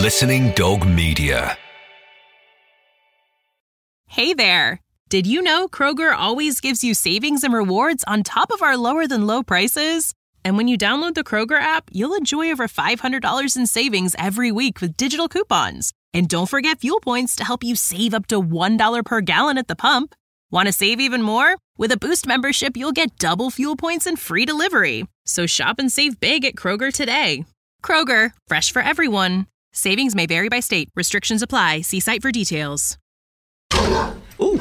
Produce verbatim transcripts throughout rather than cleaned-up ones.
Listening Dog Media. Hey there! Did you know Kroger always gives you savings and rewards on top of our lower-than-low prices? And when you download the Kroger app, you'll enjoy over five hundred dollars in savings every week with digital coupons. And don't forget fuel points to help you save up to one dollar per gallon at the pump. Want to save even more? With a Boost membership, you'll get double fuel points and free delivery. So shop and save big at Kroger today. Kroger, fresh for everyone. Savings may vary by state. Restrictions apply. See site for details. Ooh.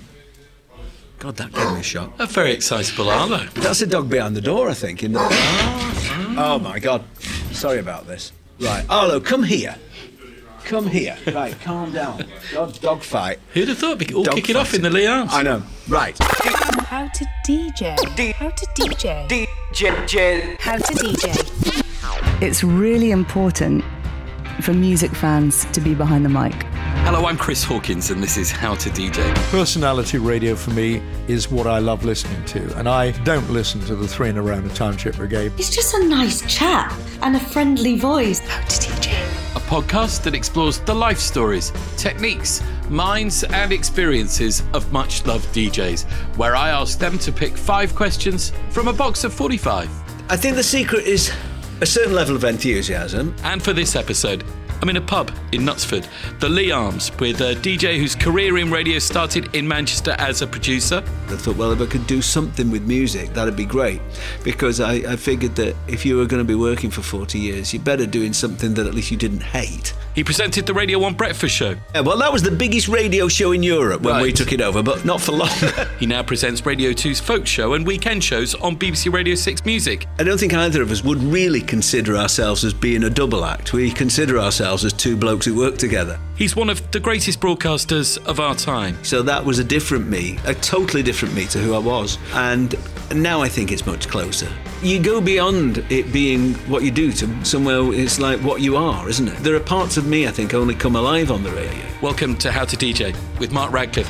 God, that gave me a shock. A very excitable Arlo. That's a dog behind the door, I think. In the... oh, oh, my God. Sorry about this. Right, Arlo, come here. Come here. Right, calm down. Dog, dog fight. Who'd have thought? All Dog kicking off fighting. in the Lee Arms. I know. Right. How to D J. D- How to D J. D J. J- How to D J. It's really important for music fans to be behind the mic. Hello, I'm Chris Hawkins, and this is How to D J. Personality radio for me is what I love listening to, and I don't listen to the Three in a Row and the Township Brigade. He's just a nice chap and a friendly voice. How to D J. A podcast that explores the life stories, techniques, minds, and experiences of much-loved D Js, where I ask them to pick five questions from a box of forty-five. I think the secret is a certain level of enthusiasm. And for this episode, I'm in a pub in Knutsford, the Lee Arms, with a D J whose career in radio started in Manchester as a producer. I thought, well, if I could do something with music, that'd be great. Because I, I figured that if you were going to be working for forty years, you're better doing something that at least you didn't hate. He presented the Radio one Breakfast Show. Yeah, well, that was the biggest radio show in Europe when Right. we took it over, but not for long. He now presents Radio two's Folk Show and weekend shows on B B C Radio six Music. I don't think either of us would really consider ourselves as being a double act. We consider ourselves as two blokes who work together. He's one of the greatest broadcasters of our time. So that was a different me, a totally different me to who I was. And now I think it's much closer. You go beyond it being what you do to somewhere it's like what you are, isn't it? There are parts of me, I think, only come alive on the radio. Welcome to How to D J with Mark Radcliffe.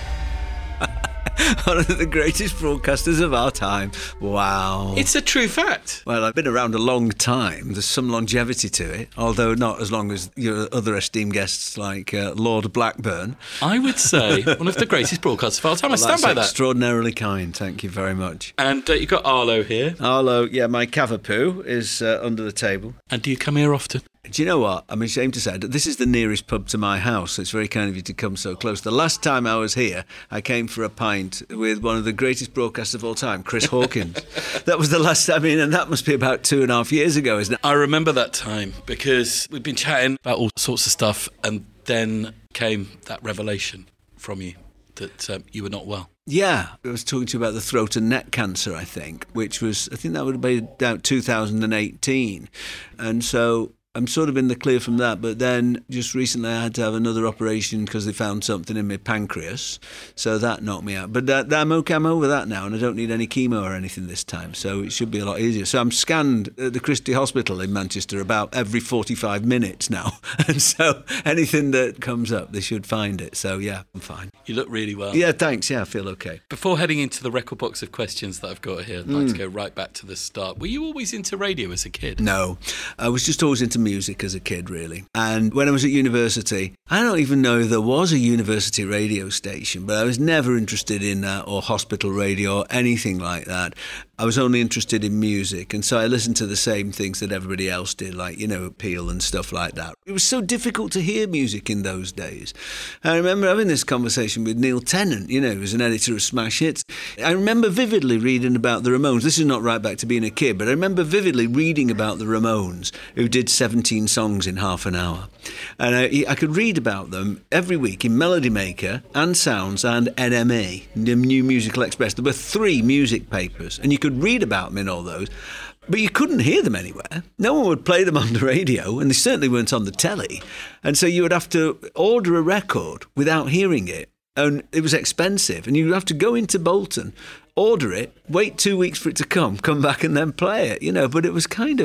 One of the greatest broadcasters of our time. Wow. It's a true fact. Well, I've been around a long time. There's some longevity to it, although not as long as your other esteemed guests like uh, Lord Blackburn. I would say one of the greatest broadcasters of our time. Well, I stand that's by that. Extraordinarily kind. Thank you very much. And uh, you've got Arlo here. Arlo, yeah, my Cavapoo is uh, under the table. And do you come here often? Do you know what? I'm ashamed to say that this is the nearest pub to my house. So it's very kind of you to come so close. The last time I was here, I came for a pint with one of the greatest broadcasters of all time, Chris Hawkins. That was the last time, I mean, and that must be about two and a half years ago, isn't it? I remember that time because we'd been chatting about all sorts of stuff, and then came that revelation from you that um, you were not well. Yeah, I was talking to you about the throat and neck cancer, I think, which was, I think that would have been about two thousand eighteen. And so I'm sort of in the clear from that, but then just recently I had to have another operation because they found something in my pancreas, so that knocked me out. But that, that I'm okay, I'm over that now, and I don't need any chemo or anything this time, so it should be a lot easier. So I'm scanned at the Christie Hospital in Manchester about every forty-five minutes now, and so anything that comes up, they should find it. So yeah, I'm fine. You look really well. Yeah, thanks. Yeah, I feel okay. Before heading into the record box of questions that I've got here, I'd Mm. like to go right back to the start. Were you always into radio as a kid? No, I was just always into music as a kid, really. And when I was at university, I don't even know if there was a university radio station, but I was never interested in that, or hospital radio or anything like that. I was only interested in music, and so I listened to the same things that everybody else did, like, you know, Peel and stuff like that. It was so difficult to hear music in those days. I remember having this conversation with Neil Tennant, you know, who was an editor of Smash Hits. I remember vividly reading about the Ramones. This is not right back to being a kid, but I remember vividly reading about the Ramones, who did seventeen songs in half an hour. And I, I could read about them every week in Melody Maker and Sounds and N M A, the New Musical Express. There were three music papers, and you could read about them in all those, but you couldn't hear them anywhere. No one would play them on the radio, and they certainly weren't on the telly. And so you would have to order a record without hearing it, and it was expensive, and you'd have to go into Bolton, order it, wait two weeks for it to come, come back and then play it, you know, but it was kind of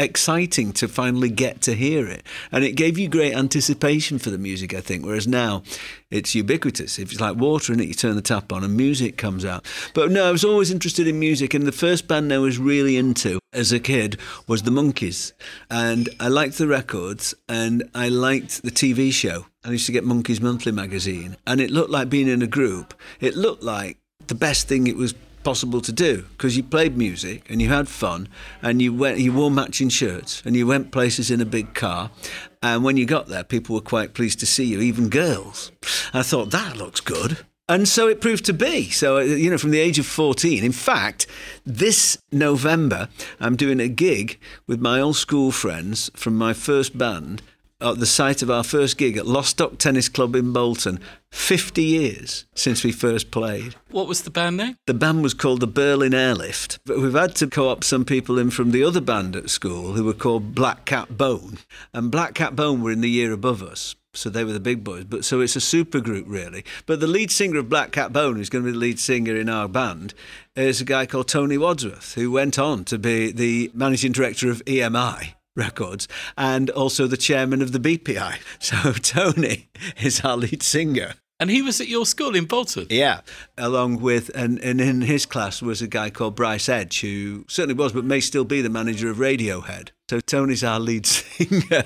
exciting to finally get to hear it. And it gave you great anticipation for the music, I think, whereas now it's ubiquitous. If it's like water in it, you turn the tap on and music comes out. But no, I was always interested in music, and the first band I was really into as a kid was the Monkees. And I liked the records, and I liked the T V show. I used to get Monkees Monthly magazine, and it looked like being in a group. It looked like the best thing it was possible to do, because you played music and you had fun, and you went, you wore matching shirts, and you went places in a big car, and when you got there, people were quite pleased to see you, even girls. I thought, that looks good. And so it proved to be. So, you know, from the age of fourteen, in fact, this November, I'm doing a gig with my old school friends from my first band at the site of our first gig at Lostock Tennis Club in Bolton. fifty years since we first played. What was the band name? The band was called the Berlin Airlift. But we've had to co-opt some people in from the other band at school who were called Black Cat Bone. And Black Cat Bone were in the year above us. So they were the big boys. But so it's a super group, really. But the lead singer of Black Cat Bone, who's going to be the lead singer in our band, is a guy called Tony Wadsworth, who went on to be the managing director of E M I Records and also the chairman of the B P I. So Tony is our lead singer. And he was at your school in Bolton? Yeah, along with, and, and in his class was a guy called Bryce Edge, who certainly was, but may still be the manager of Radiohead. So Tony's our lead singer.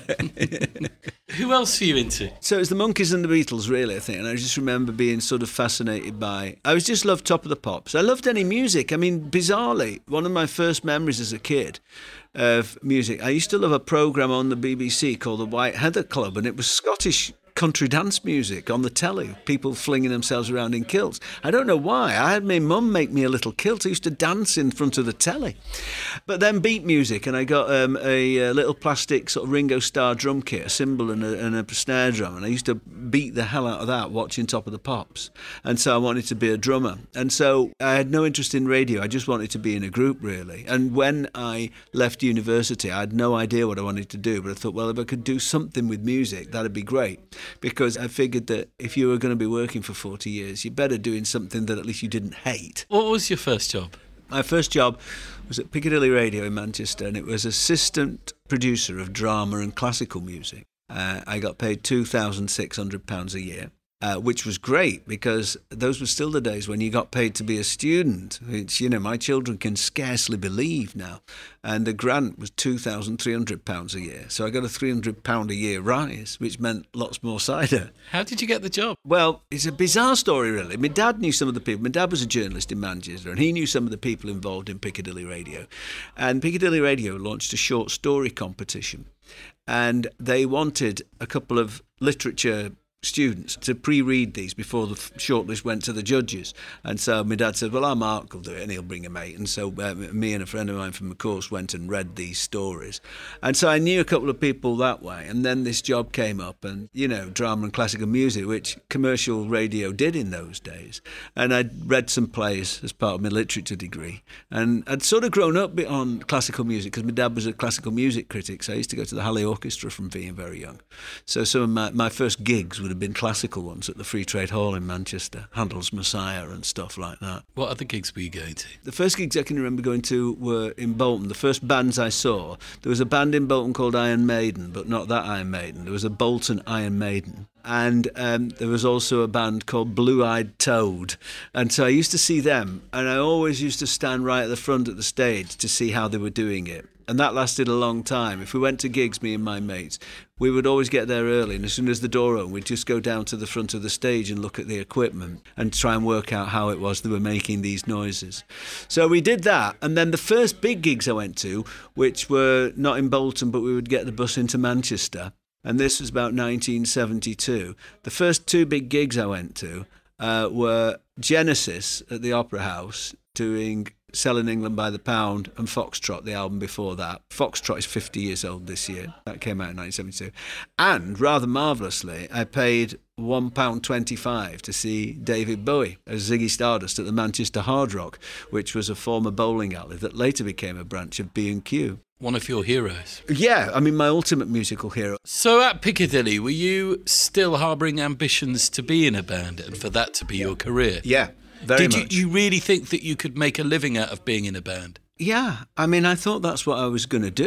Who else were you into? So it's the Monkees and the Beatles, really, I think. And I just remember being sort of fascinated by... I was just loved Top of the Pops. I loved any music. I mean, bizarrely, one of my first memories as a kid of music, I used to love a programme on the B B C called the White Heather Club, and it was Scottish country dance music on the telly, people flinging themselves around in kilts. I don't know why. I had my mum make me a little kilt. I used to dance in front of the telly. But then beat music, and I got um, a, a little plastic sort of Ringo Starr drum kit, a cymbal and a, and a snare drum, and I used to beat the hell out of that watching Top of the Pops. And so I wanted to be a drummer. And so I had no interest in radio. I just wanted to be in a group, really. And when I left university, I had no idea what I wanted to do, but I thought, well, if I could do something with music, that'd be great. Because I figured that if you were going to be working for forty years, you're better doing something that at least you didn't hate. What was your first job? My first job was at Piccadilly Radio in Manchester, and it was assistant producer of drama and classical music. Uh, I got paid two thousand six hundred pounds a year. Uh, which was great, because those were still the days when you got paid to be a student, which, you know, my children can scarcely believe now. And the grant was two thousand three hundred pounds a year. So I got a three hundred pounds a year rise, which meant lots more cider. How did you get the job? Well, it's a bizarre story, really. My dad knew some of the people. My dad was a journalist in Manchester, and he knew some of the people involved in Piccadilly Radio. And Piccadilly Radio launched a short story competition. And they wanted a couple of literature students to pre-read these before the shortlist went to the judges. And so my dad said, well, our Mark will do it and he'll bring a mate. And so uh, me and a friend of mine from the course went and read these stories. And so I knew a couple of people that way. And then this job came up, and, you know, drama and classical music, which commercial radio did in those days. And I'd read some plays as part of my literature degree. And I'd sort of grown up on classical music because my dad was a classical music critic. So I used to go to the Halley Orchestra from being very young. So some of my, my first gigs would have been classical ones at the Free Trade Hall in Manchester, Handel's Messiah and stuff like that. What other gigs were you going to? The first gigs I can remember going to were in Bolton. The first bands I saw, there was a band in Bolton called Iron Maiden, but not that Iron Maiden. There was a Bolton Iron Maiden. And um, there was also a band called Blue Eyed Toad. And so I used to see them, and I always used to stand right at the front of the stage to see how they were doing it. And that lasted a long time. If we went to gigs, me and my mates, we would always get there early, and as soon as the door opened, we'd just go down to the front of the stage and look at the equipment and try and work out how it was they were making these noises. So we did that, and then the first big gigs I went to, which were not in Bolton, but we would get the bus into Manchester, and this was about nineteen seventy-two. The first two big gigs I went to uh, were Genesis at the Opera House, doing Selling England by the Pound, and Foxtrot, the album before that. Foxtrot is fifty years old this year. That came out in nineteen seventy-two. And, rather marvellously, I paid one pound twenty-five to see David Bowie as Ziggy Stardust at the Manchester Hard Rock, which was a former bowling alley that later became a branch of B and Q. One of your heroes. Yeah, I mean, my ultimate musical hero. So at Piccadilly, were you still harbouring ambitions to be in a band and for that to be your career? Yeah. Very Did much. you, you really think that you could make a living out of being in a band? Yeah, I mean, I thought that's what I was going to do.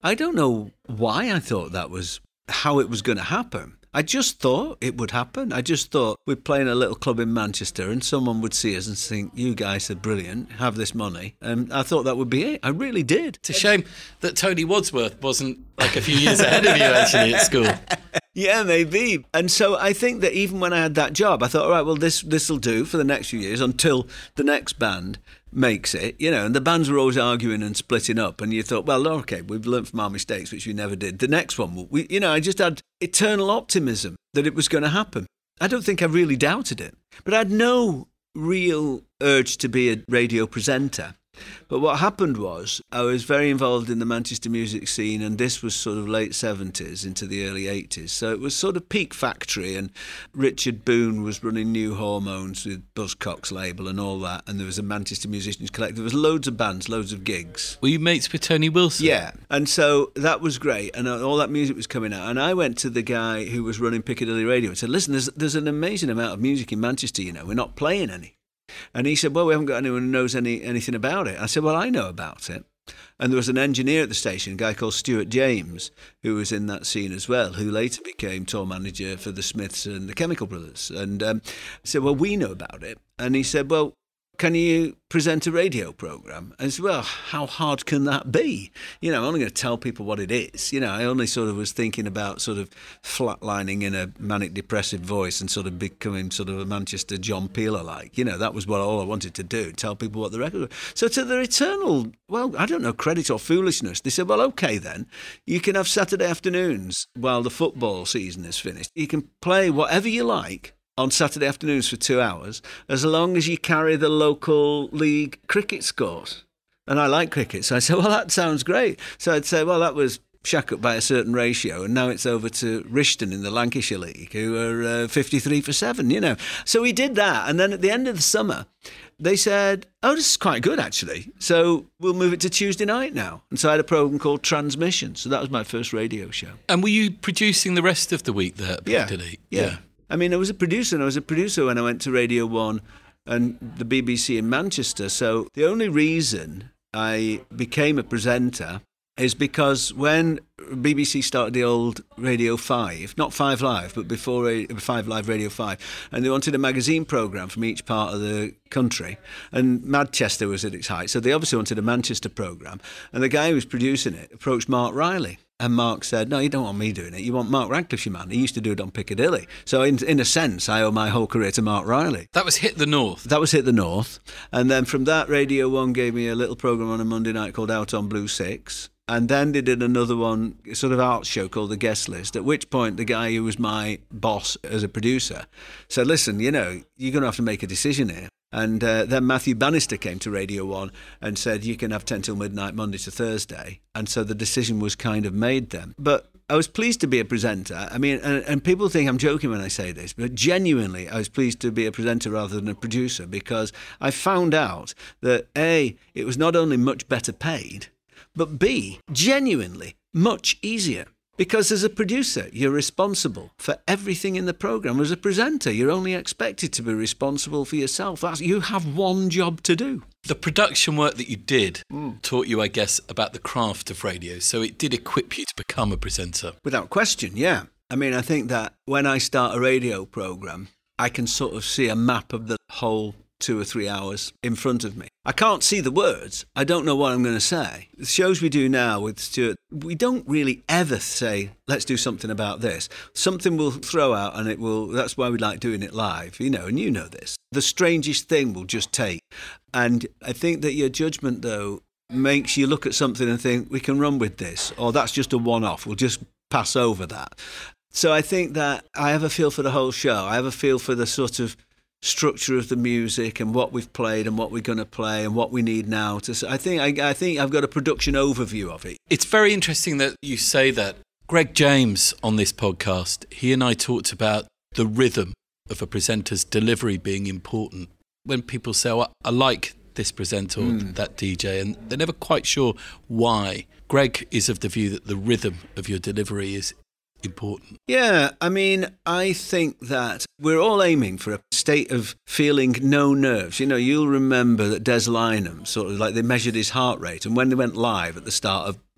I don't know why I thought that was how it was going to happen. I just thought it would happen. I just thought we'd play in a little club in Manchester and someone would see us and think, you guys are brilliant, have this money. And I thought that would be it. I really did. It's a shame that Tony Wadsworth wasn't like a few years ahead of you actually at school. Yeah, maybe. And so I think that even when I had that job, I thought, all right, well, this this'll do for the next few years until the next band makes it, you know, and the bands were always arguing and splitting up, and you thought, well, okay, we've learned from our mistakes, which we never did. The next one, we, you know, I just had eternal optimism that it was going to happen. I don't think I really doubted it, but I had no real urge to be a radio presenter. But what happened was I was very involved in the Manchester music scene, and this was sort of late seventies into the early eighties. So it was sort of peak factory, and Richard Boone was running New Hormones with Buzzcocks label and all that, and there was a Manchester Musicians Collective. There was loads of bands, loads of gigs. Were you mates with Tony Wilson? Yeah, and so that was great, and all that music was coming out. And I went to the guy who was running Piccadilly Radio and said, listen, there's, there's an amazing amount of music in Manchester, you know, we're not playing any. And he said, well, we haven't got anyone who knows any anything about it. I said, well, I know about it. And there was an engineer at the station, a guy called Stuart James, who was in that scene as well, who later became tour manager for the Smiths and the Chemical Brothers. And um, I said, well, we know about it. And he said, well, can you present a radio programme? And I said, well, how hard can that be? You know, I'm only going to tell people what it is. You know, I only sort of was thinking about sort of flatlining in a manic depressive voice and sort of becoming sort of a Manchester John Peel-like. You know, that was what all I wanted to do, tell people what the record was. So to their eternal, well, I don't know, credit or foolishness, they said, well, okay then, you can have Saturday afternoons while the football season is finished. You can play whatever you like on Saturday afternoons for two hours, as long as you carry the local league cricket scores. And I like cricket, so I said, well, that sounds great. So I'd say, well, that was Shack-up by a certain ratio, and now it's over to Rishton in the Lancashire League, who are uh, fifty-three for seven, you know. So we did that, and then at the end of the summer, they said, oh, this is quite good, actually. So we'll move it to Tuesday night now. And so I had a programme called Transmission, so that was my first radio show. And were you producing the rest of the week there at Piccadilly? Yeah, yeah. I mean, I was a producer, and I was a producer when I went to Radio one and the B B C in Manchester. So the only reason I became a presenter is because when B B C started the old Radio five, not five Live, but before five Live Radio five, and they wanted a magazine programme from each part of the country, and Manchester was at its height, so they obviously wanted a Manchester programme, and the guy who was producing it approached Mark Riley. And Mark said, no, you don't want me doing it. You want Mark Radcliffe, your man. He used to do it on Piccadilly. So in in a sense, I owe my whole career to Mark Riley. That was Hit the North. That was Hit the North. And then from that, Radio one gave me a little programme on a Monday night called Out on Blue six. And then they did another one, sort of art show called The Guest List, at which point the guy who was my boss as a producer said, listen, you know, you're going to have to make a decision here. And uh, then Matthew Bannister came to Radio one and said, you can have ten till midnight, Monday to Thursday. And so the decision was kind of made then. But I was pleased to be a presenter. I mean, and, and people think I'm joking when I say this, but genuinely I was pleased to be a presenter rather than a producer, because I found out that A, it was not only much better paid, but B, genuinely much easier. Because as a producer, you're responsible for everything in the programme. As a presenter, you're only expected to be responsible for yourself. That's, you have one job to do. The production work that you did mm. taught you, I guess, about the craft of radio. So it did equip you to become a presenter. Without question, yeah. I mean, I think that when I start a radio programme, I can sort of see a map of the whole two or three hours in front of me. I can't see the words. I don't know what I'm going to say. The shows we do now with Stuart, we don't really ever say, let's do something about this. Something we'll throw out and it will, that's why we like doing it live, you know, and you know this. The strangest thing will just take. And I think that your judgment, though, makes you look at something and think, we can run with this, or that's just a one-off, we'll just pass over that. So I think that I have a feel for the whole show. I have a feel for the sort of structure of the music and what we've played and what we're going to play and what we need now to. I think I, I think I've got a production overview of it. It's very interesting that you say that. Greg James on this podcast, he and I talked about the rhythm of a presenter's delivery being important. When people say, oh, I like this presenter or mm. that D J, and they're never quite sure why, Greg is of the view that the rhythm of your delivery is important. Yeah, I mean, I think that we're all aiming for a state of feeling no nerves. You know, you'll remember that Des Lynam, sort of like they measured his heart rate, and when they went live at the start of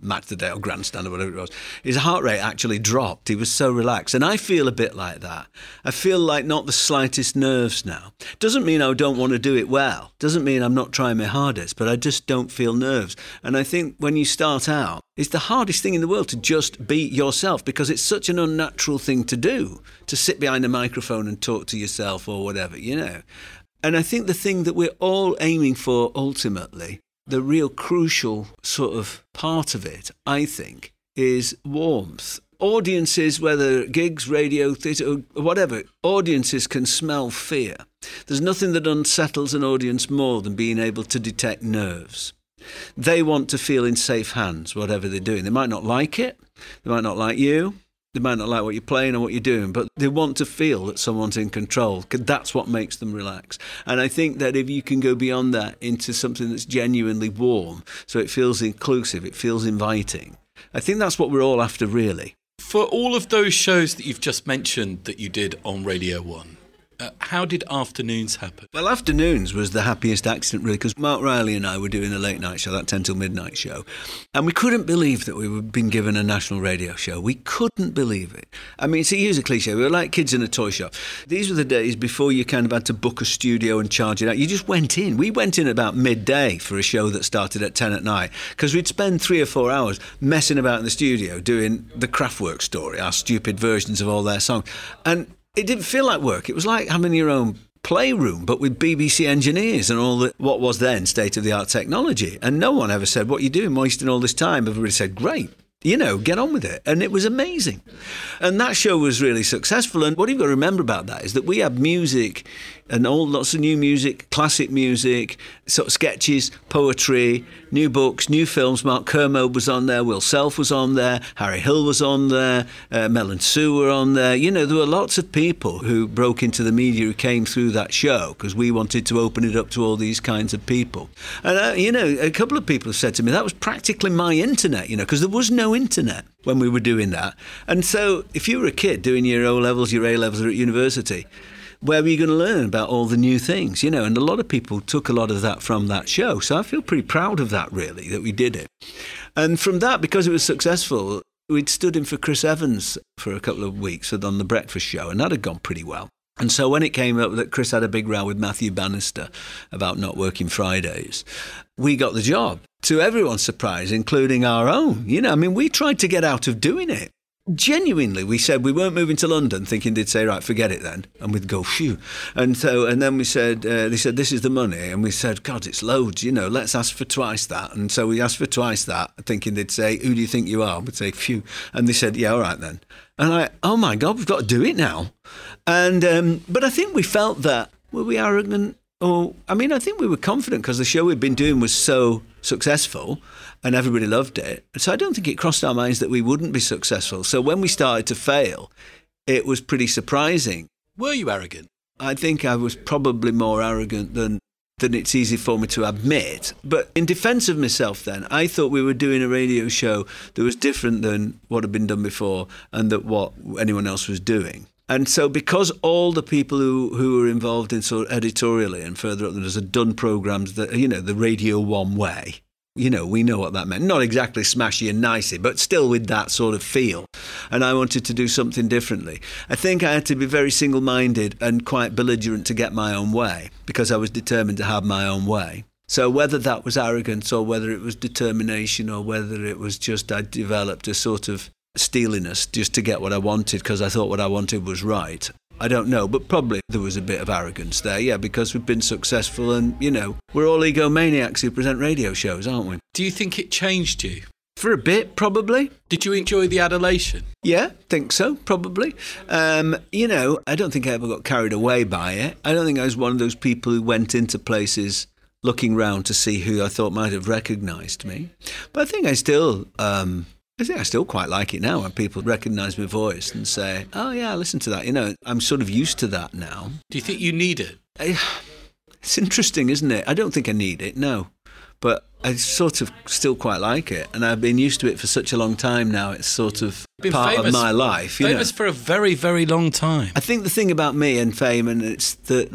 Match the Day or Grandstand or whatever it was, his heart rate actually dropped. He was so relaxed. And I feel a bit like that. I feel like not the slightest nerves now. Doesn't mean I don't want to do it well. Doesn't mean I'm not trying my hardest, but I just don't feel nerves. And I think when you start out, it's the hardest thing in the world to just be yourself, because it's such an unnatural thing to do, to sit behind a microphone and talk to yourself or whatever, you know. And I think the thing that we're all aiming for ultimately, the real crucial sort of part of it, I think, is warmth. Audiences, whether gigs, radio, theatre, or whatever, audiences can smell fear. There's nothing that unsettles an audience more than being able to detect nerves. They want to feel in safe hands, whatever they're doing. They might not like it. They might not like you. They might not like what you're playing or what you're doing, but they want to feel that someone's in control, because that's what makes them relax. And I think that if you can go beyond that into something that's genuinely warm, so it feels inclusive, it feels inviting, I think that's what we're all after, really. For all of those shows that you've just mentioned that you did on Radio one, Uh, how did Afternoons happen? Well, Afternoons was the happiest accident, really, because Mark Riley and I were doing a late night show, that ten till midnight show, and we couldn't believe that we were being given a national radio show. We couldn't believe it. I mean, to use a cliche, we were like kids in a toy shop. These were the days before you kind of had to book a studio and charge it out. You just went in. We went in about midday for a show that started at ten at night, because we'd spend three or four hours messing about in the studio doing the Kraftwerk story, our stupid versions of all their songs. And it didn't feel like work. It was like having your own playroom, but with B B C engineers and all the, what was then state-of-the-art technology. And no one ever said, what are you doing wasting all this time? Everybody said, great, you know, get on with it. And it was amazing. And that show was really successful. And what you've got to remember about that is that we had music and all lots of new music, classic music, sort of sketches, poetry, new books, new films. Mark Kermode was on there, Will Self was on there, Harry Hill was on there, uh, Mel and Sue were on there. You know, there were lots of people who broke into the media who came through that show because we wanted to open it up to all these kinds of people. And, uh, you know, a couple of people have said to me, that was practically my internet, you know, because there was no internet when we were doing that. And so if you were a kid doing your O-levels, your A-levels or at university, where were you going to learn about all the new things, you know? And a lot of people took a lot of that from that show. So I feel pretty proud of that, really, that we did it. And from that, because it was successful, we'd stood in for Chris Evans for a couple of weeks on The Breakfast Show, and that had gone pretty well. And so when it came up that Chris had a big row with Matthew Bannister about not working Fridays, we got the job, to everyone's surprise, including our own. You know, I mean, we tried to get out of doing it. Genuinely, we said we weren't moving to London, thinking they'd say, right, forget it then, and we'd go, phew. And so, and then we said, uh, they said, this is the money, and we said, God, it's loads, you know, let's ask for twice that. And so we asked for twice that, thinking they'd say, who do you think you are? We'd say, phew. And they said, yeah, all right then. And I, oh my God, we've got to do it now. And um, but I think we felt that, were we arrogant? Or, I mean, I think we were confident because the show we'd been doing was so successful and everybody loved it. So I don't think it crossed our minds that we wouldn't be successful. So when we started to fail, it was pretty surprising. Were you arrogant? I think I was probably more arrogant than than it's easy for me to admit. But in defence of myself then, I thought we were doing a radio show that was different than what had been done before and that what anyone else was doing. And so because all the people who, who were involved in sort of editorially and further up than us had done programmes that, you know, the Radio One way, you know, we know what that meant. Not exactly smashy and nicey, but still with that sort of feel. And I wanted to do something differently. I think I had to be very single-minded and quite belligerent to get my own way because I was determined to have my own way. So whether that was arrogance or whether it was determination or whether it was just I developed a sort of steeliness just to get what I wanted because I thought what I wanted was right, I don't know, but probably there was a bit of arrogance there, yeah, because we've been successful and, you know, we're all egomaniacs who present radio shows, aren't we? Do you think it changed you? For a bit, probably. Did you enjoy the adulation? Yeah, think so, probably. Um, you know, I don't think I ever got carried away by it. I don't think I was one of those people who went into places looking round to see who I thought might have recognised me. But I think I still... Um, I think I still quite like it now when people recognise my voice and say, oh, yeah, I listen to that. You know, I'm sort of used to that now. Do you think you need it? I, it's interesting, isn't it? I don't think I need it, no. But I sort of still quite like it. And I've been used to it for such a long time now. It's sort of been part famous, of my life. You famous know? for a very, very long time. I think the thing about me and fame, and it's that, like,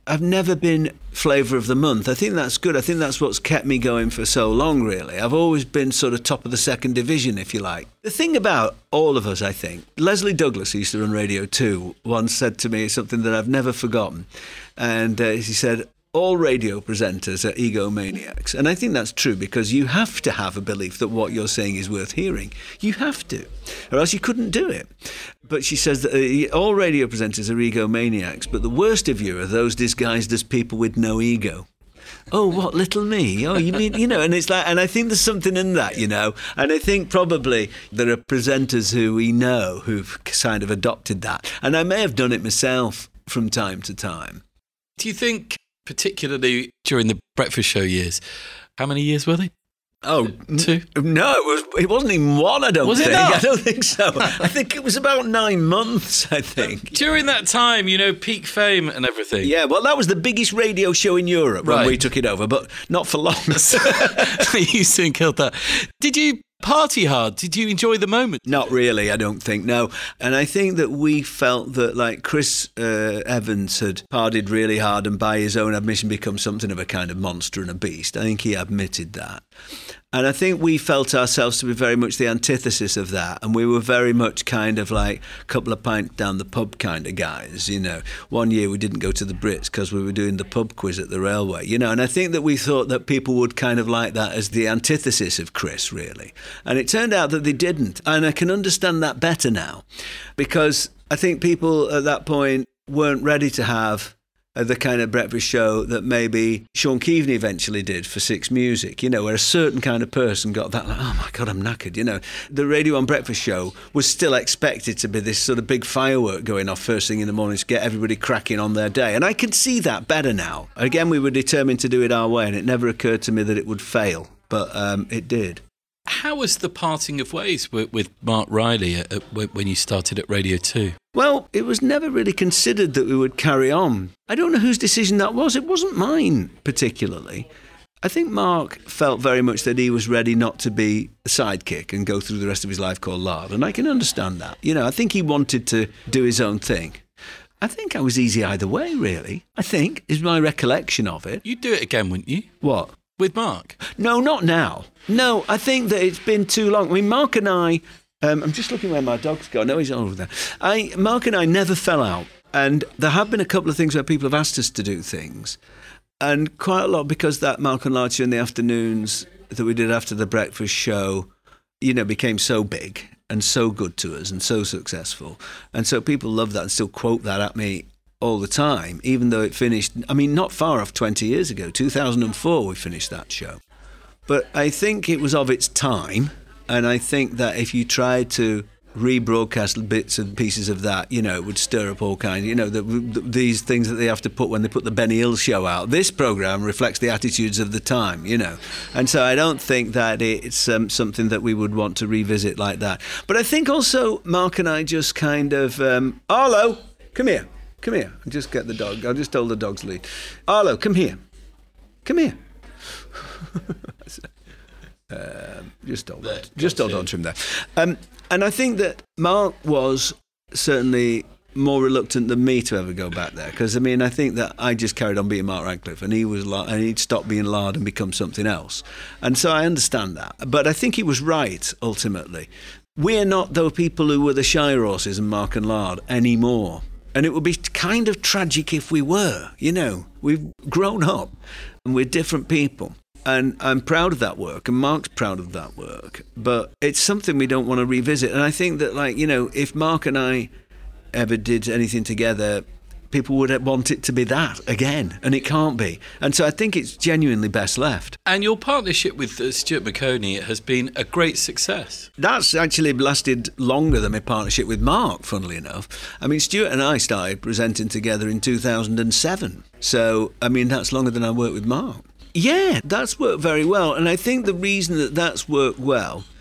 I've never been flavour of the month. I think that's good. I think that's what's kept me going for so long, really. I've always been sort of top of the second division, if you like. The thing about all of us, I think, Leslie Douglas, who used to run Radio two, once said to me something that I've never forgotten. And uh, he said, all radio presenters are egomaniacs. And I think that's true, because you have to have a belief that what you're saying is worth hearing. You have to, or else you couldn't do it. But she says that uh, all radio presenters are egomaniacs, but the worst of you are those disguised as people with no ego. Oh, what, little me? Oh, you mean, you know, and it's like, and I think there's something in that, you know, and I think probably there are presenters who we know who've kind of adopted that. And I may have done it myself from time to time. Do you think, particularly during the breakfast show years, how many years were they? Oh, two? No, it was. It wasn't even one. I don't was think. It not? I don't think so. I think it was about nine months. I think during that time, you know, peak fame and everything. Yeah, well, that was the biggest radio show in Europe right. when we took it over, but not for long. You soon killed that. Did you party hard? Did you enjoy the moment? Not really, I don't think, no. And I think that we felt that, like, Chris uh, Evans had partied really hard and by his own admission become something of a kind of monster and a beast. I think he admitted that. And I think we felt ourselves to be very much the antithesis of that. And we were very much kind of like a couple of pints down the pub kind of guys, you know. One year we didn't go to the Brits because we were doing the pub quiz at the railway, you know. And I think that we thought that people would kind of like that as the antithesis of Chris, really. And it turned out that they didn't. And I can understand that better now, because I think people at that point weren't ready to have the kind of breakfast show that maybe Sean Keaveney eventually did for Six Music, you know, where a certain kind of person got that, like, oh my God, I'm knackered, you know. The Radio one breakfast show was still expected to be this sort of big firework going off first thing in the morning to get everybody cracking on their day. And I can see that better now. Again, we were determined to do it our way, and it never occurred to me that it would fail, but um, it did. How was the parting of ways with, with Mark Riley at, at, when you started at Radio two? Well, it was never really considered that we would carry on. I don't know whose decision that was. It wasn't mine, particularly. I think Mark felt very much that he was ready not to be a sidekick and go through the rest of his life called Lard, and I can understand that. You know, I think he wanted to do his own thing. I think I was easy either way, really. I think, is my recollection of it. You'd do it again, wouldn't you? What? With Mark? No, not now. No, I think that it's been too long. I mean, Mark and I, um, I'm just looking where my dog's gone. No, he's over there. I, Mark and I never fell out. And there have been a couple of things where people have asked us to do things. And quite a lot because that Malcolm and Lard show in the afternoons that we did after the breakfast show, you know, became so big and so good to us and so successful. And so people love that and still quote that at me all the time, even though it finished, I mean, not far off twenty years ago. two thousand four we finished that show. But I think it was of its time, and I think that if you tried to rebroadcast bits and pieces of that, you know, it would stir up all kinds, you know, the, the, these things that they have to put when they put the Benny Hill show out. This programme reflects the attitudes of the time, you know. And so I don't think that it's um, something that we would want to revisit like that. But I think also Mark and I just kind of, um, Arlo, come here. Come here. I'll just get the dog. I'll just hold the dog's lead. Arlo, come here. Come here. um, just hold on. Just hold on to him there. Um, and I think that Mark was certainly more reluctant than me to ever go back there, because I mean I think that I just carried on being Mark Radcliffe, and he was and he'd stopped being Lard and become something else. And so I understand that. But I think he was right ultimately. We're not those people who were the Shire Horses and Mark and Lard anymore. And it would be kind of tragic if we were, you know. We've grown up and we're different people. And I'm proud of that work, and Mark's proud of that work. But it's something we don't want to revisit. And I think that, like, you know, if Mark and I ever did anything together, people would want it to be that again, and it can't be. And so I think it's genuinely best left. And your partnership with uh, Stuart Maconie has been a great success. That's actually lasted longer than my partnership with Mark, funnily enough. I mean, Stuart and I started presenting together in two thousand seven. So, I mean, that's longer than I worked with Mark. Yeah, that's worked very well. And I think the reason that that's worked well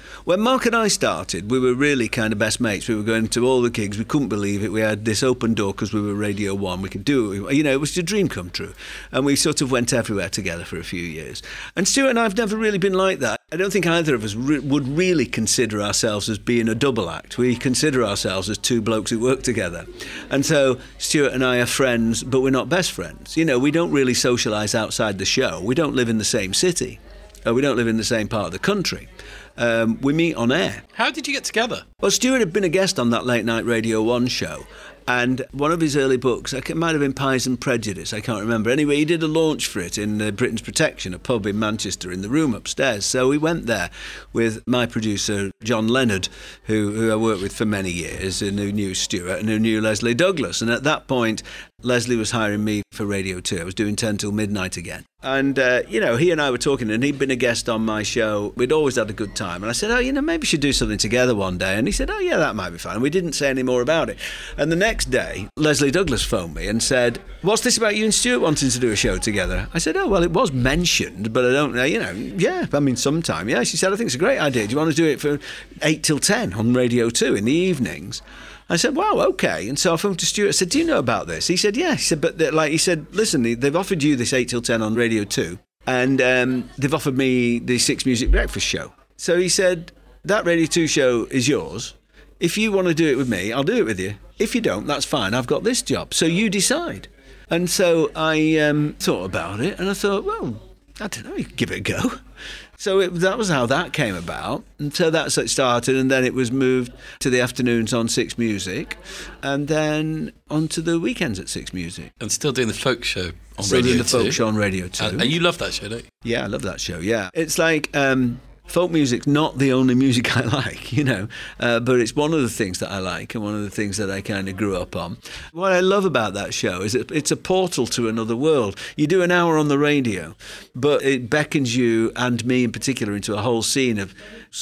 When Mark and I started, we were really kind of best mates. We were going to all the gigs. We couldn't believe it. We had this open door because we were Radio One. We could do it. You know, it was a dream come true. And we sort of went everywhere together for a few years. And Stuart and I have never really been like that. I don't think either of us re- would really consider ourselves as being a double act. We consider ourselves as two blokes who work together. And so Stuart and I are friends, but we're not best friends. You know, we don't really socialise outside the show. We don't live in the same city. Uh, we don't live in the same part of the country. Um, we meet on air. How did you get together? Well, Stuart had been a guest on that late night Radio one show, and one of his early books, it might have been Pies and Prejudice, I can't remember. Anyway, he did a launch for it in uh, Britain's Protection, a pub in Manchester, in the room upstairs. So we went there with my producer, John Leonard, who, who I worked with for many years, and who knew Stuart and who knew Leslie Douglas. And at that point, Leslie was hiring me for Radio two. I was doing ten till midnight again. And, uh, you know, he and I were talking, and he'd been a guest on my show. We'd always had a good time. And I said, oh, you know, maybe we should do something together one day. And he said, oh, yeah, that might be fine. And we didn't say any more about it. And the next day, Leslie Douglas phoned me and said, what's this about you and Stuart wanting to do a show together? I said, oh, well, it was mentioned, but I don't know, you know, yeah, I mean, sometime. Yeah, she said, I think it's a great idea. Do you want to do it for eight till ten on Radio two in the evenings? I said, wow, okay. And so I phoned to Stuart. I said, do you know about this? He said, yeah. He said, but like he said, listen, they've offered you this eight till ten on Radio two, and um, they've offered me the Six Music Breakfast show. So he said, that Radio two show is yours. If you want to do it with me, I'll do it with you. If you don't, that's fine. I've got this job. So you decide. And so I um, thought about it, and I thought, well, I don't know, you could give it a go. So it, that was how that came about. And so that's how it started, and then it was moved to the afternoons on Six Music, and then onto the weekends at Six Music. And still doing the folk show on still Radio two. Still doing the folk show on Radio two. And, and you love that show, don't you? Yeah, I love that show, yeah. It's like... Um, folk music's not the only music I like, you know, uh, but it's one of the things that I like and one of the things that I kind of grew up on. What I love about that show is that it's a portal to another world. You do an hour on the radio, but it beckons you, and me in particular, into a whole scene of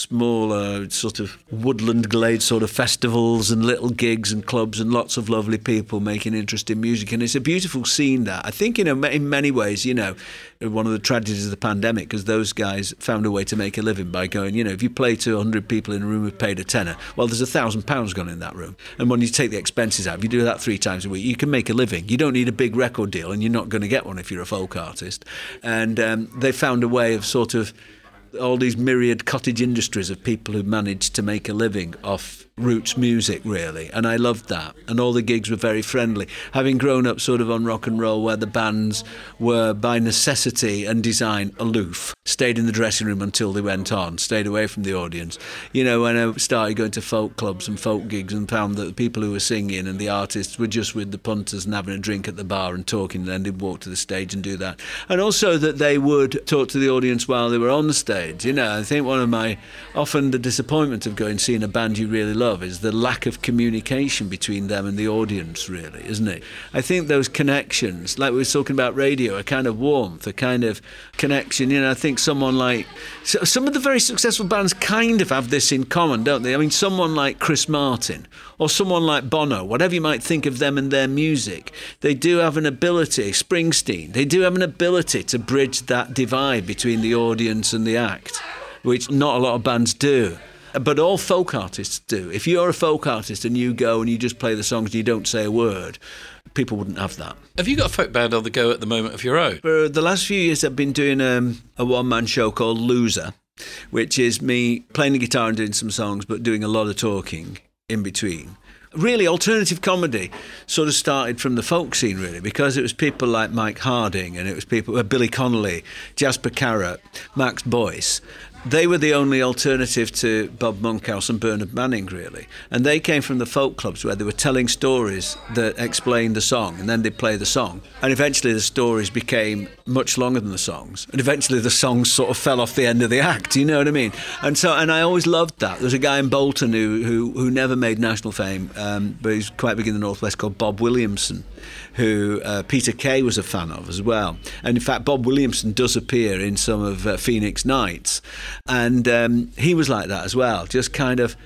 smaller sort of woodland glade sort of festivals and little gigs and clubs and lots of lovely people making interesting music. And it's a beautiful scene, that. I think, you know, in many ways, you know, one of the tragedies of the pandemic, because those guys found a way to make a living by going, you know, if you play to one hundred people in a room who've paid a tenner, well, there's a thousand pounds gone in that room. And when you take the expenses out, if you do that three times a week, you can make a living. You don't need a big record deal, and you're not going to get one if you're a folk artist. And um, they found a way of sort of all these myriad cottage industries of people who managed to make a living off roots music, really, and I loved that. And all the gigs were very friendly. Having grown up sort of on rock and roll, where the bands were by necessity and design aloof, stayed in the dressing room until they went on, stayed away from the audience. You know, when I started going to folk clubs and folk gigs and found that the people who were singing and the artists were just with the punters and having a drink at the bar and talking, and then they'd walk to the stage and do that. And also that they would talk to the audience while they were on the stage. You know, I think one of my, often the disappointment of going seeing a band you really love is the lack of communication between them and the audience, really, isn't it? I think those connections, like we were talking about radio, a kind of warmth, a kind of connection. You know, I think someone like, so some of the very successful bands kind of have this in common, don't they? I mean, someone like Chris Martin or someone like Bono, whatever you might think of them and their music, they do have an ability, Springsteen, they do have an ability to bridge that divide between the audience and the act, which not a lot of bands do. But all folk artists do. If you're a folk artist and you go and you just play the songs and you don't say a word, people wouldn't have that. Have you got a folk band on the go at the moment of your own? For the last few years, I've been doing um, a one-man show called Loser, which is me playing the guitar and doing some songs, but doing a lot of talking in between. Really, alternative comedy sort of started from the folk scene, really, because it was people like Mike Harding, and it was people, uh, Billy Connolly, Jasper Carrott, Max Boyce. They were the only alternative to Bob Monkhouse and Bernard Manning, really. And they came from the folk clubs where they were telling stories that explained the song, and then they'd play the song. And eventually the stories became much longer than the songs. And eventually the songs sort of fell off the end of the act, you know what I mean? And so, and I always loved that. There was a guy in Bolton who who, who never made national fame, um, but he's quite big in the Northwest, called Bob Williamson, who uh, Peter Kay was a fan of as well. And in fact, Bob Williamson does appear in some of uh, Phoenix Nights. And um, he was like that as well, just kind of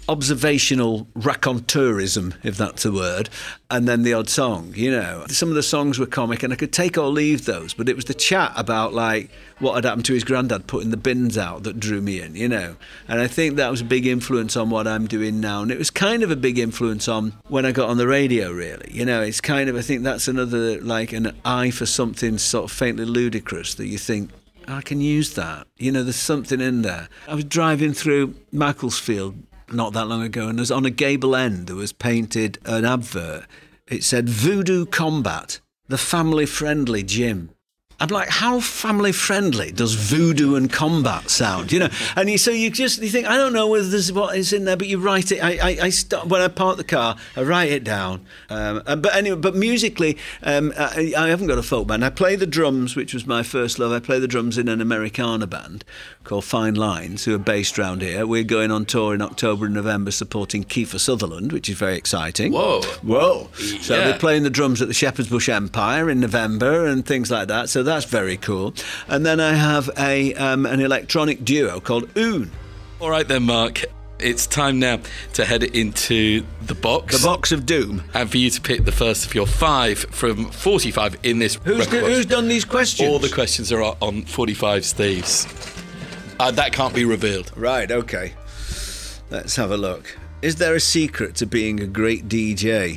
observational raconteurism, if that's a word, and then the odd song, you know. Some of the songs were comic and I could take or leave those, but it was the chat about like what had happened to his granddad putting the bins out that drew me in, you know. And I think that was a big influence on what I'm doing now. And it was kind of a big influence on when I got on the radio, really. You know, it's kind of, I think that's another, like an eye for something sort of faintly ludicrous that you think, I can use that. You know, there's something in there. I was driving through Macclesfield not that long ago, and there's on a gable end there was painted an advert. It said Voodoo Combat, the family-friendly gym. I'm like, how family-friendly does voodoo and combat sound? You know, and you, so you just you think, I don't know whether there's what is in there, but you write it. I, I, I stop when I park the car, I write it down. Um, but anyway, but musically, um, I, I haven't got a folk band. I play the drums, which was my first love. I play the drums in an Americana band called Fine Lines, who are based around here. We're going on tour in October and November supporting Kiefer Sutherland, which is very exciting. Whoa. Whoa. So Yeah. we're playing the drums at the Shepherd's Bush Empire in November and things like that. So that's very cool. And then I have a um, an electronic duo called Oon. All right then, Mark. It's time now to head into the box. The Box of Doom. And for you to pick the first of your five from forty-five in this Who's, record do, box. who's done these questions? All the questions are on forty-five's Thieves. Uh, that can't be revealed. Right, okay. Let's have a look. Is there a secret to being a great D J?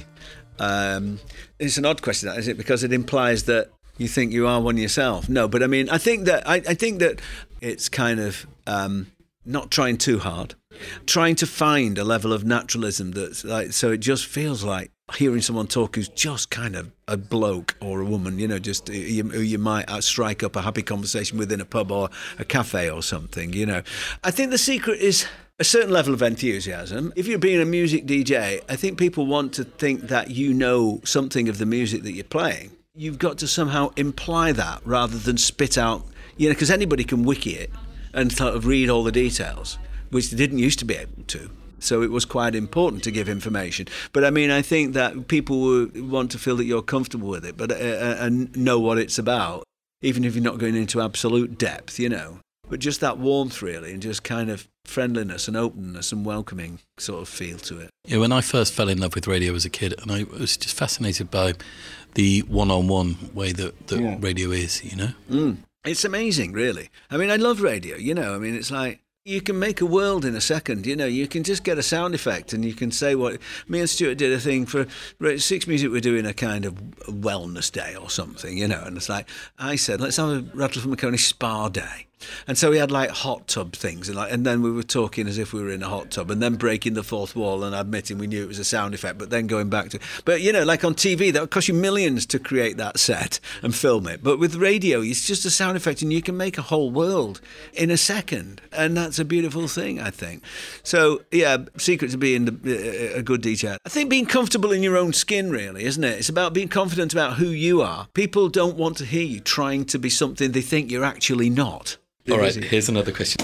Um, it's an odd question, that, isn't it? Because it implies that you think you are one yourself. No, but I mean, I think that I, I think that it's kind of um, not trying too hard, trying to find a level of naturalism that's like, so it just feels like hearing someone talk who's just kind of a bloke or a woman, you know, just you, who you might strike up a happy conversation with in a pub or a cafe or something, you know. I think the secret is a certain level of enthusiasm. If you're being a music D J, I think people want to think that you know something of the music that you're playing. You've got to somehow imply that rather than spit out, you know, because anybody can wiki it and sort of read all the details, which they didn't used to be able to. So it was quite important to give information. But I mean, I think that people will want to feel that you're comfortable with it, but uh, and know what it's about, even if you're not going into absolute depth, you know. But just that warmth, really, and just kind of friendliness and openness and welcoming sort of feel to it. Yeah, when I first fell in love with radio as a kid, and I was just fascinated by the one-on-one way that, that Yeah. radio is, you know? Mm. It's amazing, really. I mean, I love radio, you know. I mean, it's like you can make a world in a second, you know. You can just get a sound effect and you can say what... Me and Stuart did a thing for Six Music. We're doing a kind of wellness day or something, you know. And it's like, I said, let's have a Rattle from Maconi spa day. And so we had like hot tub things, and like, and then we were talking as if we were in a hot tub, and then breaking the fourth wall and admitting we knew it was a sound effect, but then going back to, but you know, like on T V, that would cost you millions to create that set and film it. But with radio, it's just a sound effect, and you can make a whole world in a second, and that's a beautiful thing, I think. So yeah, secret to being the, a good D J, I think being comfortable in your own skin, really, isn't it? It's about being confident about who you are. People don't want to hear you trying to be something they think you're actually not. All right, here's another question.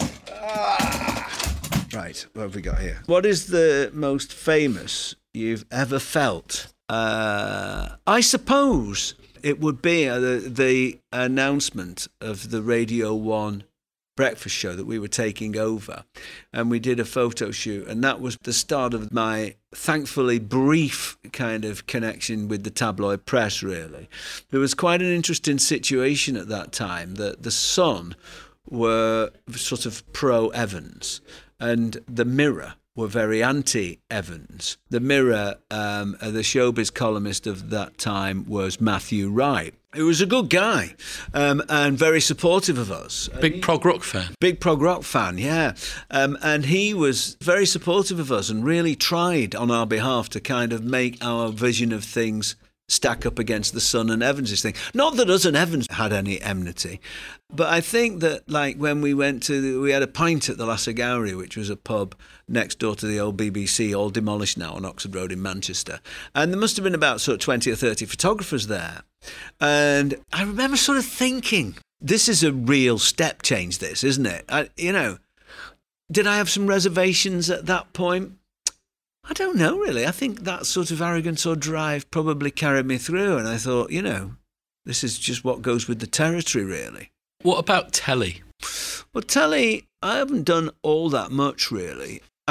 Ah. Right, what have we got here? What is the most famous you've ever felt? Uh, I suppose it would be uh, the, the announcement of the Radio One breakfast show that we were taking over, and we did a photo shoot, and that was the start of my thankfully brief kind of connection with the tabloid press, really. There was quite an interesting situation at that time that the Sun were sort of pro-Evans, and the Mirror were very anti-Evans. The Mirror, um, the showbiz columnist of that time was Matthew Wright, who was a good guy um, and very supportive of us. Big prog rock fan. Big prog rock fan, yeah. Um, and he was very supportive of us and really tried on our behalf to kind of make our vision of things stack up against the Sun and Evans' thing. Not that us and Evans had any enmity, but I think that, like, when we went to, the, we had a pint at the Lasagari, which was a pub next door to the old B B C, all demolished now on Oxford Road in Manchester. And there must have been about sort of twenty or thirty photographers there. And I remember sort of thinking, this is a real step change, this, isn't it? I, you know, did I have some reservations at that point? I don't know, really. I think that sort of arrogance or drive probably carried me through, and I thought, you know, this is just what goes with the territory, really. What about telly? Well, telly, I haven't done all that much, really.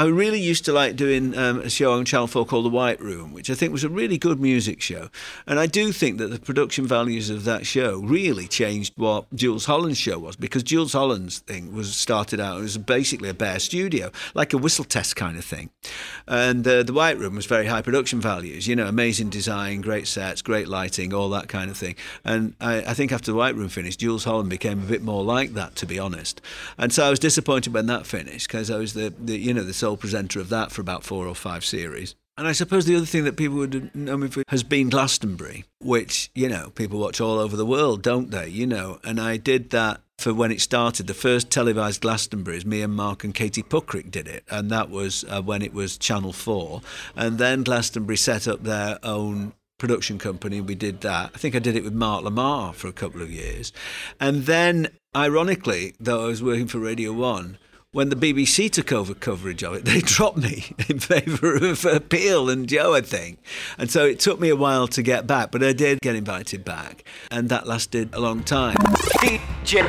I really used to like doing um, a show on Channel four called The White Room, which I think was a really good music show. And I do think that the production values of that show really changed what Jools Holland's show was, because Jools Holland's thing was started out, it was basically a bare studio, like a whistle test kind of thing. And uh, The White Room was very high production values, you know, amazing design, great sets, great lighting, all that kind of thing. And I, I think after The White Room finished, Jools Holland became a bit more like that, to be honest. And so I was disappointed when that finished, because I was the, the you know, the sole presenter of that for about four or five series. And I suppose the other thing that people would know me for has been Glastonbury, which, you know, people watch all over the world, don't they? You know, and I did that for when it started. The first televised Glastonburys, me and Mark and Katie Puckrick did it, and that was uh, when it was Channel four. And then Glastonbury set up their own production company. We did that. I think I did it with Mark Lamar for a couple of years. And then, ironically, though I was working for Radio one, when the B B C took over coverage of it, they dropped me in favour of uh, Peel and Joe, I think. And so it took me a while to get back, but I did get invited back, and that lasted a long time. How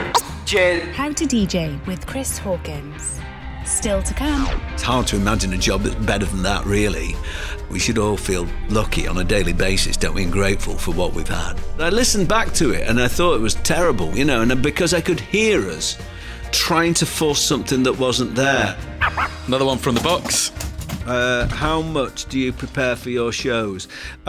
to D J with Chris Hawkins. Still to come. It's hard to imagine a job that's better than that, really. We should all feel lucky on a daily basis, don't we, and grateful for what we've had. I listened back to it, and I thought it was terrible, you know, and because I could hear us trying to force something that wasn't there. Another one from the box. Uh, how much do you prepare for your shows?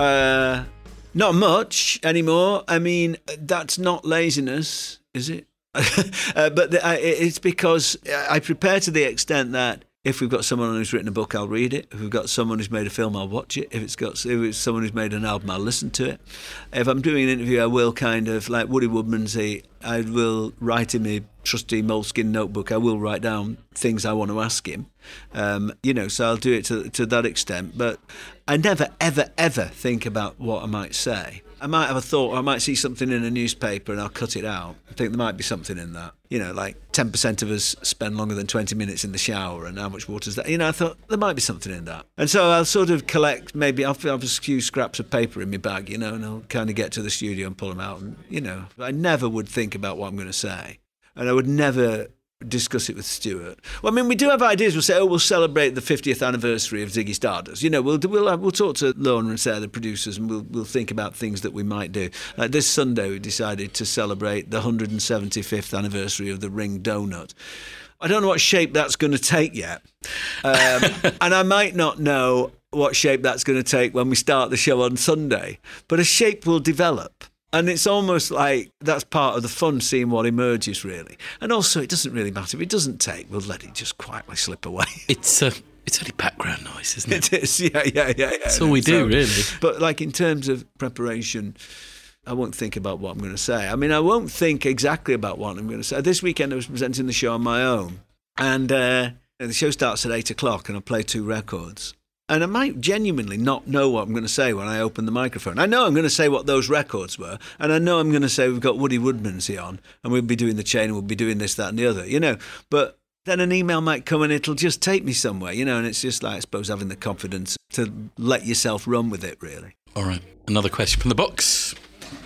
Uh, not much anymore. I mean, that's not laziness, is it? uh, but the, I, it's because I prepare to the extent that if we've got someone who's written a book, I'll read it. If we've got someone who's made a film, I'll watch it. If it's got if it's someone who's made an album, I'll listen to it. If I'm doing an interview, I will kind of, like Woody Woodmansey, I will write in my trusty moleskin notebook, I will write down things I want to ask him. Um, you know, so I'll do it to, to that extent. But I never, ever, ever think about what I might say. I might have a thought, or I might see something in a newspaper and I'll cut it out. I think there might be something in that. You know, like ten percent of us spend longer than twenty minutes in the shower, and how much water is that? You know, I thought there might be something in that. And so I'll sort of collect, maybe I'll have a few scraps of paper in my bag, you know, and I'll kind of get to the studio and pull them out. And, you know, I never would think about what I'm going to say. And I would never discuss it with Stuart. Well, I mean, we do have ideas. We'll say, oh, we'll celebrate the fiftieth anniversary of Ziggy Stardust. You know, we'll we'll we'll talk to Lorna and Sarah, the producers, and we'll we'll think about things that we might do. Like this Sunday, we decided to celebrate the one hundred seventy-fifth anniversary of the Ring Donut. I don't know what shape that's going to take yet, um, and I might not know what shape that's going to take when we start the show on Sunday. But a shape will develop. And it's almost like that's part of the fun, seeing what emerges, really. And also, it doesn't really matter. If it doesn't take, we'll let it just quietly slip away. It's uh, it's only background noise, isn't it? It is, yeah, yeah, yeah. yeah. That's all we do, so, really. But like in terms of preparation, I won't think about what I'm going to say. I mean, I won't think exactly about what I'm going to say. This weekend I was presenting the show on my own. And uh, the show starts at eight o'clock and I play two records. And I might genuinely not know what I'm going to say when I open the microphone. I know I'm going to say what those records were, and I know I'm going to say we've got Woody Woodmansey on, and we'll be doing the chain, and we'll be doing this, that, and the other, you know. But then an email might come and it'll just take me somewhere, you know, and it's just like, I suppose, having the confidence to let yourself run with it, really. All right. Another question from the box.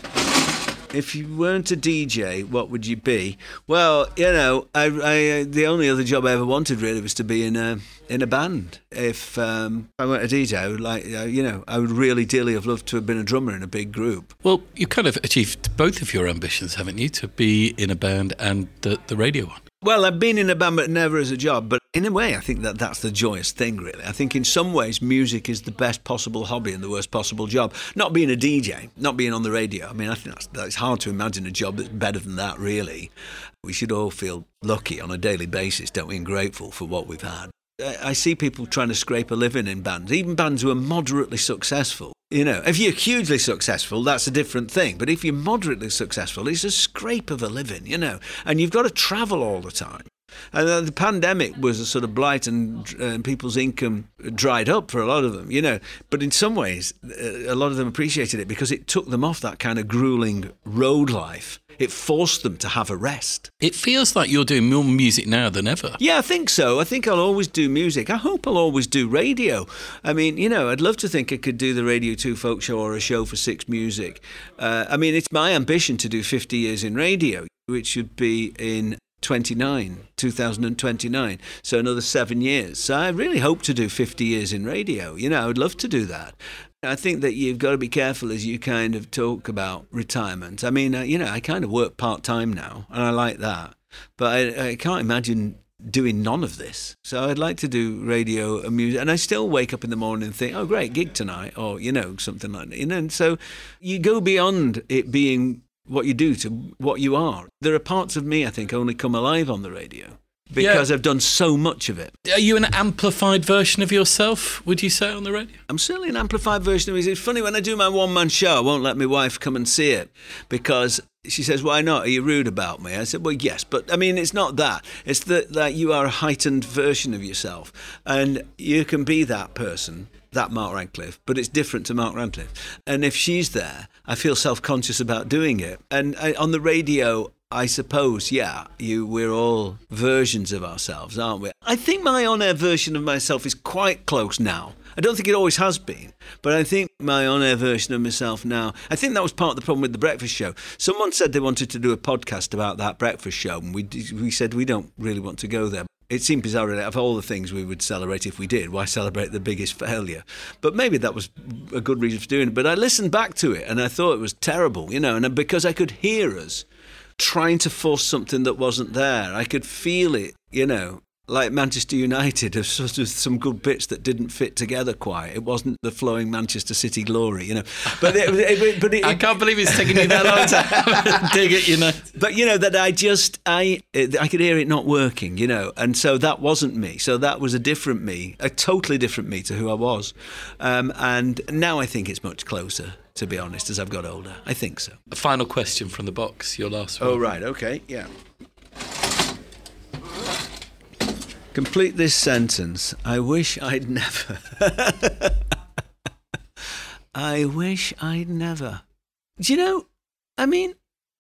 If you weren't a D J, what would you be? Well, you know, I, I, the only other job I ever wanted really was to be in a in a band. If um, I weren't a D J, I would like, you know, I would really dearly have loved to have been a drummer in a big group. Well, you kind of achieved both of your ambitions, haven't you? To be in a band and the, the radio one. Well, I've been in a band, but never as a job. But in a way, I think that that's the joyous thing, really. I think in some ways, music is the best possible hobby and the worst possible job. Not being a D J, not being on the radio. I mean, I think that's, that's hard to imagine a job that's better than that, really. We should all feel lucky on a daily basis, don't we, and grateful for what we've had. I see people trying to scrape a living in bands, even bands who are moderately successful. You know, if you're hugely successful, that's a different thing. But if you're moderately successful, it's a scrape of a living, you know, and you've got to travel all the time. And uh, the pandemic was a sort of blight, and, uh, and people's income dried up for a lot of them, you know. But in some ways, uh, a lot of them appreciated it because it took them off that kind of grueling road life. It forced them to have a rest. It feels like you're doing more music now than ever. Yeah, I think so. I think I'll always do music. I hope I'll always do radio. I mean, you know, I'd love to think I could do the Radio two Folk Show or a show for Six Music. Uh, I mean, it's my ambition to do fifty years in radio, which should be in twenty-nine, two thousand twenty-nine, so another seven years. So I really hope to do fifty years in radio. You know, I would love to do that. I think that you've got to be careful as you kind of talk about retirement. I mean, uh, you know, I kind of work part-time now, and I like that. But I, I can't imagine doing none of this. So I'd like to do radio and music. And I still wake up in the morning and think, oh, great, gig tonight, or, you know, something like that. You know, and so you go beyond it being what you do to what you are. There are parts of me, I think, only come alive on the radio because yeah. I've done so much of it. Are you an amplified version of yourself, would you say, on the radio? I'm certainly an amplified version of me. It's funny, when I do my one-man show, I won't let my wife come and see it because she says, why not? Are you rude about me? I said, well, yes. But, I mean, it's not that. It's that, that you are a heightened version of yourself. And you can be that person, that Mark Radcliffe, but it's different to Mark Radcliffe. And if she's there, I feel self-conscious about doing it. And I, on the radio, I suppose, yeah, you, we're all versions of ourselves, aren't we? I think my on-air version of myself is quite close now. I don't think it always has been, but I think my on-air version of myself now, I think that was part of the problem with the breakfast show. Someone said they wanted to do a podcast about that breakfast show, and we we said we don't really want to go there. It seemed bizarre, really. Of all the things we would celebrate if we did, why celebrate the biggest failure? But maybe that was a good reason for doing it. But I listened back to it, and I thought it was terrible, you know, and because I could hear us trying to force something that wasn't there. I could feel it, you know, like Manchester United, of sort of some good bits that didn't fit together quite. It wasn't the flowing Manchester City glory, you know. But it, it, but it, I can't believe it's taken you that long to dig it, you know. But you know that I just I I could hear it not working, you know, and so that wasn't me. So that was a different me, a totally different me to who I was. Um, and now I think it's much closer, to be honest, as I've got older. I think so. A final question from the box, your last one. Oh right, okay, yeah. Complete this sentence. I wish I'd never. I wish I'd never. Do you know, I mean,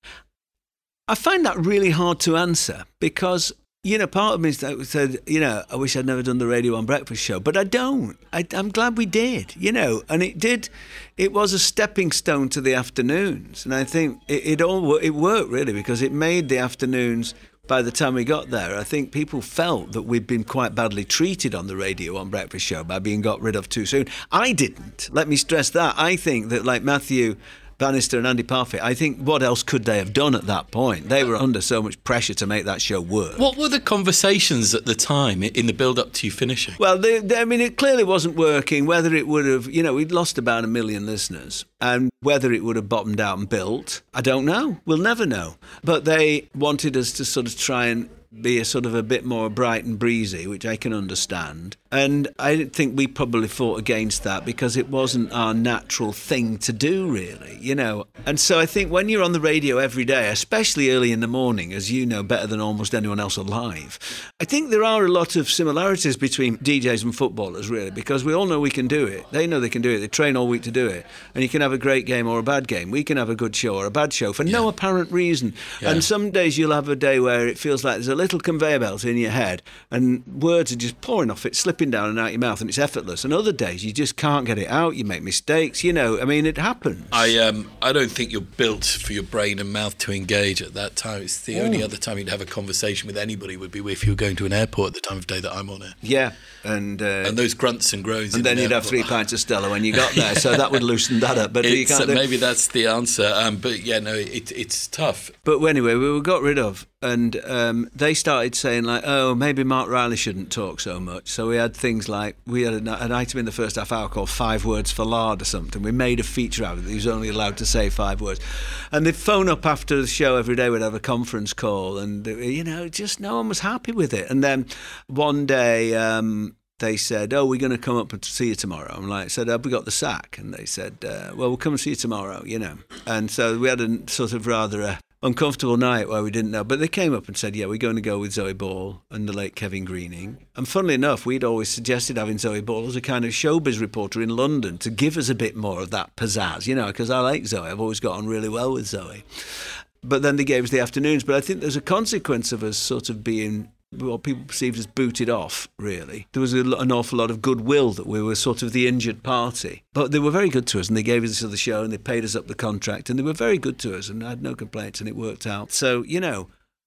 I find that really hard to answer because, you know, part of me said, you know, I wish I'd never done the Radio one Breakfast show, but I don't. I, I'm glad we did, you know, and it did. It was a stepping stone to the afternoons, and I think it, it all it worked really because it made the afternoons. By the time we got there, I think people felt that we'd been quite badly treated on the Radio one Breakfast show by being got rid of too soon. I didn't. Let me stress that. I think that, like Matthew Bannister and Andy Parfit, I think what else could they have done at that point? They were under so much pressure to make that show work. What were the conversations at the time in the build-up to you finishing? Well, they, they, I mean, it clearly wasn't working. Whether it would have, you know, we'd lost about a million listeners. And whether it would have bottomed out and built, I don't know. We'll never know. But they wanted us to sort of try and be a sort of a bit more bright and breezy, which I can understand. And I think we probably fought against that because it wasn't our natural thing to do, really, you know. And so I think when you're on the radio every day, especially early in the morning, as you know better than almost anyone else alive, I think there are a lot of similarities between D Js and footballers, really, because we all know we can do it. They know they can do it. They train all week to do it. And you can have a great game or a bad game. We can have a good show or a bad show for yeah. no apparent reason. Yeah. And some days you'll have a day where it feels like there's a little conveyor belt in your head and words are just pouring off it, slipping down and out your mouth, and it's effortless. And other days you just can't get it out. You make mistakes, you know. I mean, it happens. I um I don't think you're built for your brain and mouth to engage at that time. It's the Ooh. only other time you'd have a conversation with anybody would be if you were going to an airport at the time of day that I'm on it. Yeah, and uh, and those grunts and groans. And then you'd airport. have three pints of Stella when you got there, yeah. so that would loosen that up. But you can't uh, do... maybe that's the answer. Um, but yeah, no, it, it's tough. But anyway, we were got rid of. And um, they started saying, like, oh, maybe Mark Riley shouldn't talk so much. So we had things like, we had an, an item in the first half hour called Five Words for Lard or something. We made a feature out of it. He was only allowed to say five words. And they'd phone up after the show every day. We'd have a conference call. And, you know, just no one was happy with it. And then one day... Um, they said, oh, we're going to come up and see you tomorrow. I'm like, said, have we got the sack? And they said, uh, well, we'll come and see you tomorrow, you know. And so we had a sort of rather a uncomfortable night where we didn't know. But they came up and said, yeah, we're going to go with Zoe Ball and the late Kevin Greening. And funnily enough, we'd always suggested having Zoe Ball as a kind of showbiz reporter in London to give us a bit more of that pizzazz, you know, because I like Zoe. I've always got on really well with Zoe. But then they gave us the afternoons. But I think there's a consequence of us sort of being... what people perceived as booted off, really. There was a, an awful lot of goodwill that we were sort of the injured party. But they were very good to us, and they gave us the show, and they paid us up the contract, and they were very good to us, and I had no complaints, and it worked out. So, you know,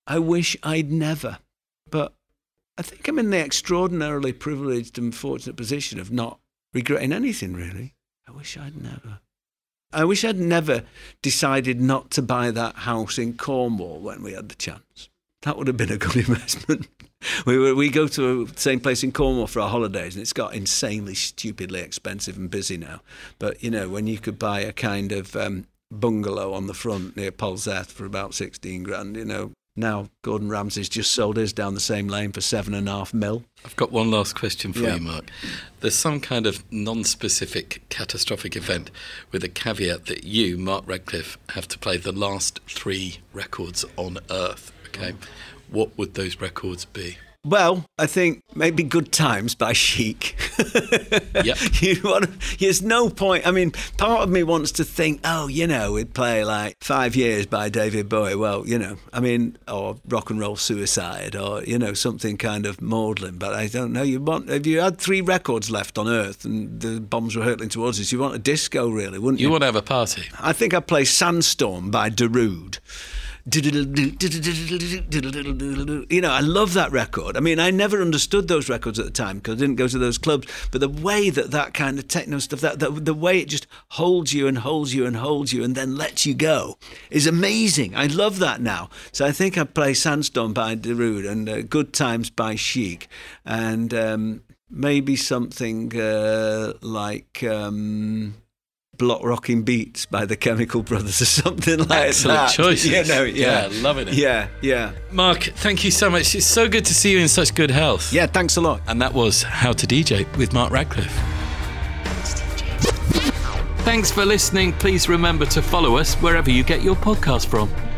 I wish I'd never. But I think I'm in the extraordinarily privileged and fortunate position of not regretting anything, really. I wish I'd never. I wish I'd never decided not to buy that house in Cornwall when we had the chance. That would have been a good investment. We were, we go to the same place in Cornwall for our holidays, and it's got insanely, stupidly expensive and busy now. But, you know, when you could buy a kind of um, bungalow on the front near Polzeth for about sixteen grand, you know, now Gordon Ramsay's just sold his down the same lane for seven and a half mil. I've got one last question for yeah. you, Mark. There's some kind of non-specific catastrophic event with a caveat that you, Mark Radcliffe, have to play the last three records on Earth, okay? Oh. What would those records be? Well, I think maybe Good Times by Chic. Yep. you want to, there's no point. I mean, part of me wants to think, oh, you know, we'd play like Five Years by David Bowie. Well, you know, I mean, or Rock and Roll Suicide, or, you know, something kind of maudlin. But I don't know. You want, if you had three records left on Earth and the bombs were hurtling towards us, you want a disco, really, wouldn't you? You want to have a party. I think I'd play Sandstorm by Darude. You know, I love that record. I mean, I never understood those records at the time because I didn't go to those clubs. But the way that that kind of techno stuff, that, that the way it just holds you and holds you and holds you and then lets you go is amazing. I love that now. So I think I'd play Sandstorm by Darude and uh, Good Times by Chic, and um, maybe something uh, like... Um, Block Rocking Beats by the Chemical Brothers or something like Excellent that. Excellent choices. You know, yeah. yeah, loving it. Yeah, yeah. Mark, thank you so much. It's so good to see you in such good health. Yeah, thanks a lot. And that was How to D J with Mark Radcliffe. Thanks for listening. Please remember to follow us wherever you get your podcast from.